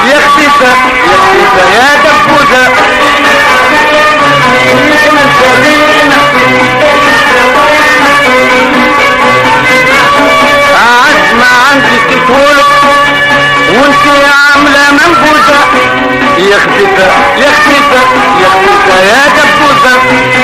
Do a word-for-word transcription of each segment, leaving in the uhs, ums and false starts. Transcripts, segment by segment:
يا خفيفة يا خفيفة يا دبوزة عز ما عندي تقولك وانت عاملة منبوذة يا خفيفة يا خفيفة يا خفيفة يا دبوزة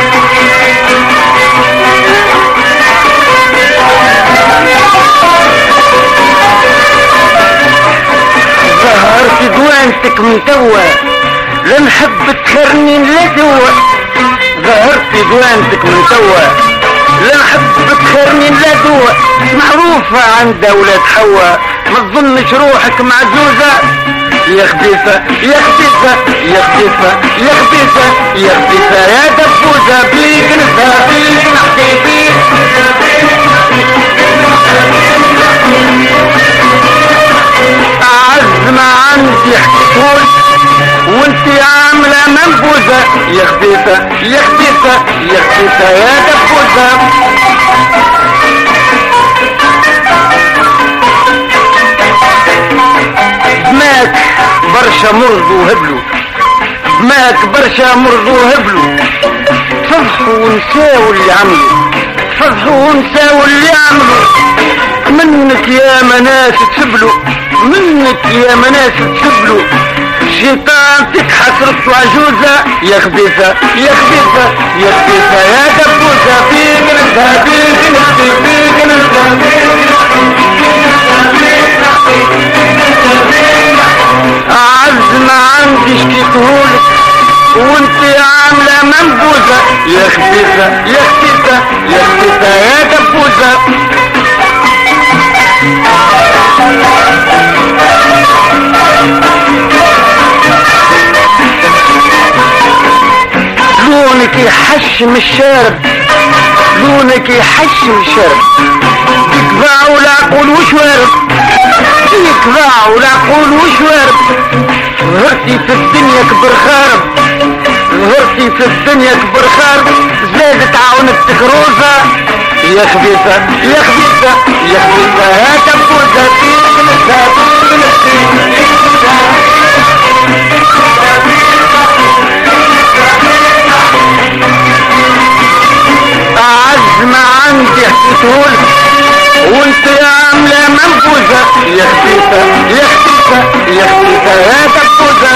ظهرت دوانتك من توا لا نحب تخرني لا توا ظهرت دوانتك من توا لا نحب تخرني لا توا معروفة عند اولاد حوا ما تظنش روحك معزوزة يا خفيفة يا خفيفة يا خفيفة يا خفيفة يا خفيفة يا دبوزة بيك نسهر بيك نحكي بيك أعز ما عندي حكيتهولك وانت عاملة منبوذة يا خفيفة يا خفيفة يا خفيفة يا دبوزة دماك برشا مرض وهبلو دماك برشا مرض وهبلو فضحوا ونساو اللي عملوا فضحوا ونساو اللي عملوا منك يا مناس تسبلوا منك يا مناس تسبلوا الشيطان تتحسرت عجوزة يا خفيفة يا خفيفة يا خفيفة يا دبوزة فيك نسهى فيك نسهى فيك نسهى أعز ما عندي شكيتهولك وانت عاملة منبوذة يا خفيفة يا خفيفة يا خفيفة يا دبوزة لونك يحشم الشارب لونك يحشم الشارب يكبع والعقول وشوارب يكبع والعقول وشوارب ظهرتي في الدنيا كبر خارب ظهرتي في الدنيا كبر خارب زادت عاونتك روزة يا خفيفة يا خفيفة يا خفيفة يا دبوزة فيك نسهى فيك أعز ما عندي حكيتهولك وانت عاملة منبوذة يا خفيفة يا خفيفة يا خفيفة يا دبوزة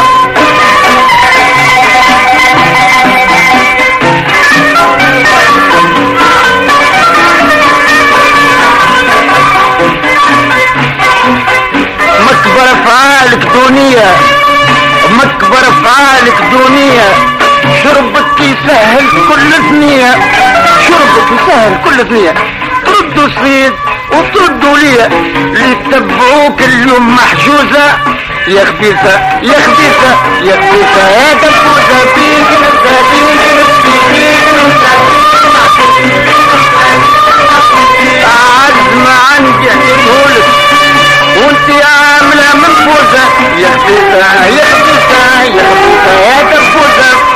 مكبر افعالك دونية مكبر افعالك دونية شربك يسهل كل ثنية شربك يسهل كل ثنية تردوا صيد وتردوا ليا اللي تبعوك اليوم محجوزة يا خفيفة يا خفيفة يا خفيفة يا دبوزة بيك نسهى بيك أعز ما عندي حكيتهولك وانت عاملة منبوذة يا خفيفة يا خفيفة يا خفيفة يا دبوزة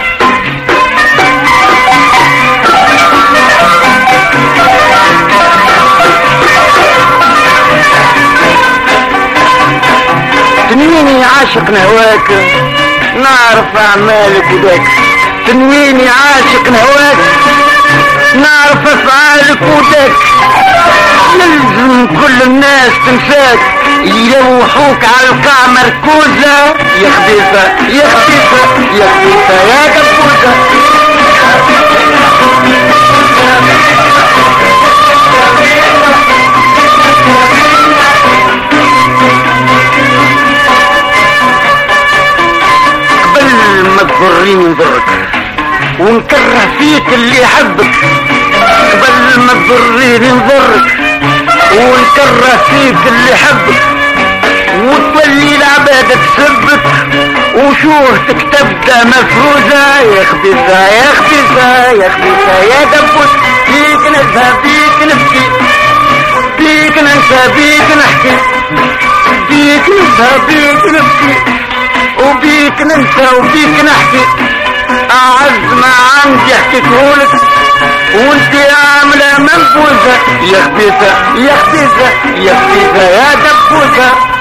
تنويني عاشق نهواك نعرف اعمالك وداك تنويني عاشق نهواك نعرف افعالك وداك يلزم كل الناس تنساك يلوحوك على القاع مركوزة يا خفيفة يا خفيفة يا خفيفة يا دبوزة قبل ما تضريني نضرك ونكره فيك اللي يحبك قبل ما تضريني نضرك ونكره فيك اللي يحبك وتولي العبادة تسبك وشوهتك تبدا مفروزة يا خفيفة يا خفيفة يا خفيفة يا دبوس فيك نسهى فيك نبكي فيك ننسى فيك نحكي فيك نسهى فيك نبكي وبيك ننسى وبيك نحكي أعز ما عندي حكيتهولك وانت عاملة منبوذة يا خفيفة يا خفيفة يا خفيفة يا دبوزة